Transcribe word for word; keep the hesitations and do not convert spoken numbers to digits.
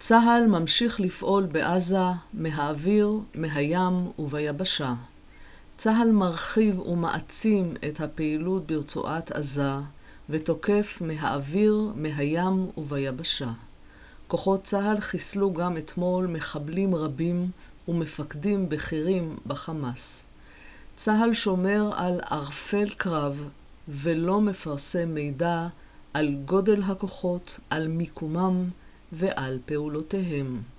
צה"ל ממשיך לפעול בעזה, מהאוויר, מהים וביבשה. צה"ל מרחיב ומעצים את הפעילות ברצועת עזה, ותוקף מהאוויר, מהים וביבשה. כוחות צה"ל חיסלו גם אתמול מחבלים רבים ומפקדים בכירים בחמאס. צה"ל שומר על ערפל קרב ולא מפרסם מידע על גודל הכוחות, על מיקומם ועל פעולותיהם.